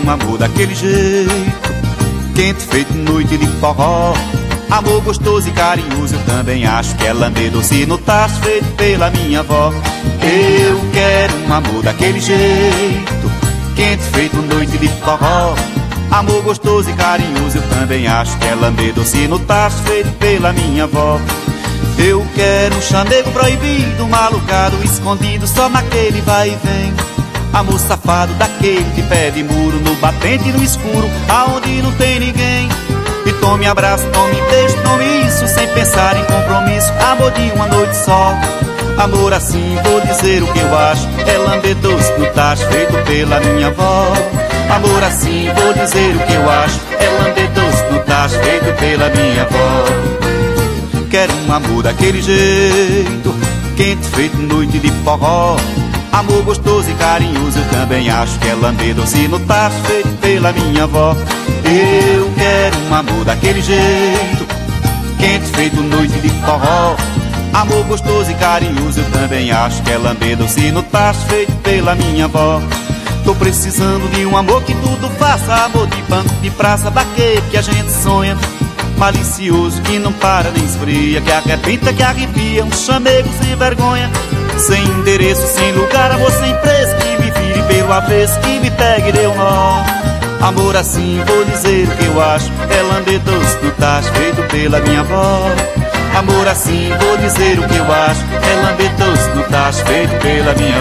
um amor daquele jeito, quente feito noite de forró. Amor gostoso e carinhoso, eu também acho que é lamber doce no tacho feito pela minha avó. Eu quero um amor daquele jeito, quente feito noite de forró. Amor gostoso e carinhoso, eu também acho que é lamber doce no tacho feito pela minha avó. Eu quero um chamego proibido, malucado, escondido só naquele vai e vem. Amor safado daquele que pede muro, no batente no escuro, aonde não tem ninguém. E tome abraço, tome beijo, tome isso, sem pensar em compromisso. Amor de uma noite só. Amor assim, vou dizer o que eu acho, é lamber doce no tacho feito pela minha avó. Amor assim, vou dizer o que eu acho, é lamber doce no tacho feito pela minha avó. Quero um amor daquele jeito, quente feito noite de forró. Amor gostoso e carinhoso, eu também acho que é lamber doce no tacho feito pela minha avó. Eu quero um amor daquele jeito, quente feito noite de forró. Amor gostoso e carinhoso, eu também acho que é lamber doce no tacho feito pela minha avó. Tô precisando de um amor que tudo faça, amor de banco, de praça, daquele que a gente sonha. Malicioso, que não para nem esfria, que arrebenta, que arrepia, um chamego sem vergonha. Sem endereço, sem lugar, amor sem preço, que me vire pelo avesso, que me pegue e dê um nó. Amor assim, vou dizer o que eu acho, é lamber doce no tacho feito pela minha avó. Amor assim, vou dizer o que eu acho, é lamber doce no tacho feito pela minha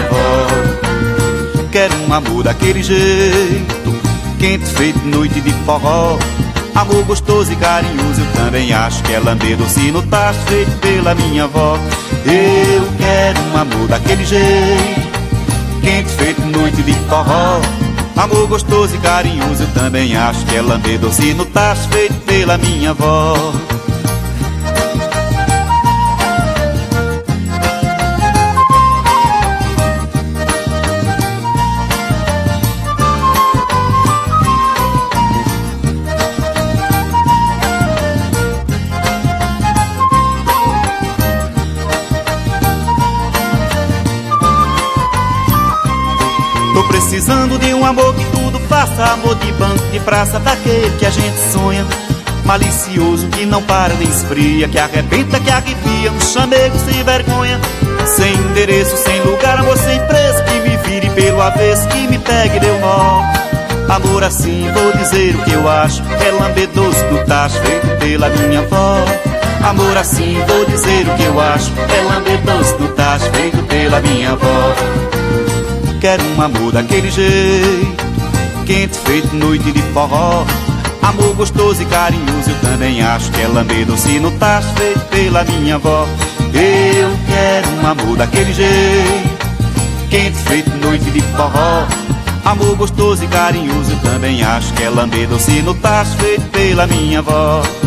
avó. Quero um amor daquele jeito, quente feito noite de forró. Amor gostoso e carinhoso, eu também acho que é lamber doce no tacho feito pela minha avó. Eu quero um amor daquele jeito, quente feito noite de forró. Amor gostoso e carinhoso, eu também acho que é lamber doce no tacho feito pela minha avó. Tô precisando de um amor que tudo faça, amor de banco, de praça, daquele que a gente sonha. Malicioso, que não para nem esfria, que arrebenta, que arrepia, um chamego sem vergonha. Sem endereço, sem lugar, amor sem preço, que me vire pelo avesso, que me pegue e dê um nó. Amor assim, vou dizer o que eu acho, é lamber doce no tacho feito pela minha avó. Amor assim, vou dizer o que eu acho, é lamber doce no tacho feito pela minha avó. Quero um amor daquele jeito, quente feito noite de forró. Amor gostoso e carinhoso, eu também acho que é lamber doce no tacho feito pela minha avó. Eu quero um amor daquele jeito, quente feito noite de forró. Amor gostoso e carinhoso, eu também acho que é lamber doce no tacho feito pela minha avó.